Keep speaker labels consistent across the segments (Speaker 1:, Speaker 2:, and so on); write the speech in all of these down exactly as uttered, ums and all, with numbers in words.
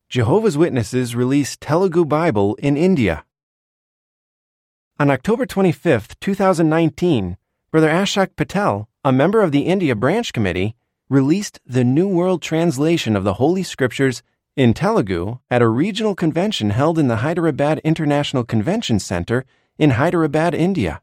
Speaker 1: Jehovah's Witnesses release Telugu Bible in India. On October twenty-fifth, twenty nineteen, Brother Ashok Patel, a member of the India Branch Committee, released the New World Translation of the Holy Scriptures in Telugu at a regional convention held in the Hyderabad International Convention Center in Hyderabad, India.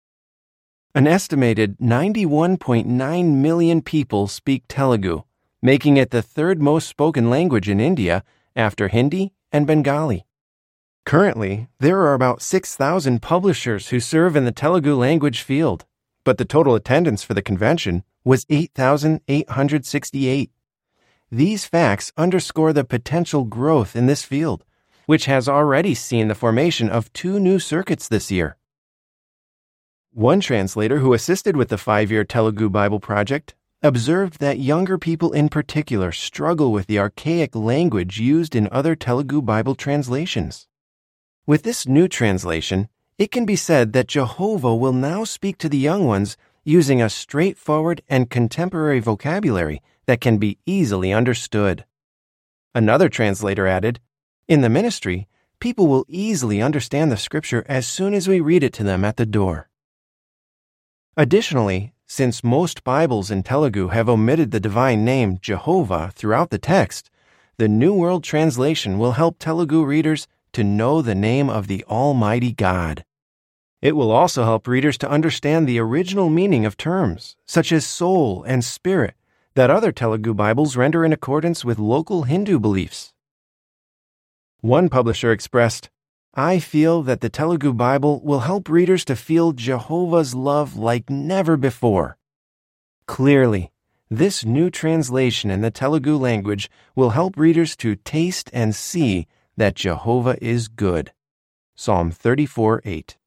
Speaker 1: An estimated ninety-one point nine million people speak Telugu, making it the third most spoken language in India after Hindi and Bengali. Currently, there are about six thousand publishers who serve in the Telugu language field, but the total attendance for the convention was eight thousand eight hundred sixty-eight. These facts underscore the potential growth in this field, which has already seen the formation of two new circuits this year. One translator who assisted with the five-year Telugu Bible project observed that younger people in particular struggle with the archaic language used in other Telugu Bible translations. With this new translation, it can be said that Jehovah will now speak to the young ones using a straightforward and contemporary vocabulary that can be easily understood. Another translator added, "In the ministry, people will easily understand the scripture as soon as we read it to them at the door." Additionally, since most Bibles in Telugu have omitted the divine name Jehovah throughout the text, the New World Translation will help Telugu readers to know the name of the Almighty God. It will also help readers to understand the original meaning of terms, such as soul and spirit, that other Telugu Bibles render in accordance with local Hindu beliefs. One publisher expressed, "I feel that the Telugu Bible will help readers to feel Jehovah's love like never before." Clearly, this new translation in the Telugu language will help readers to taste and see that Jehovah is good. Psalm thirty-four eight.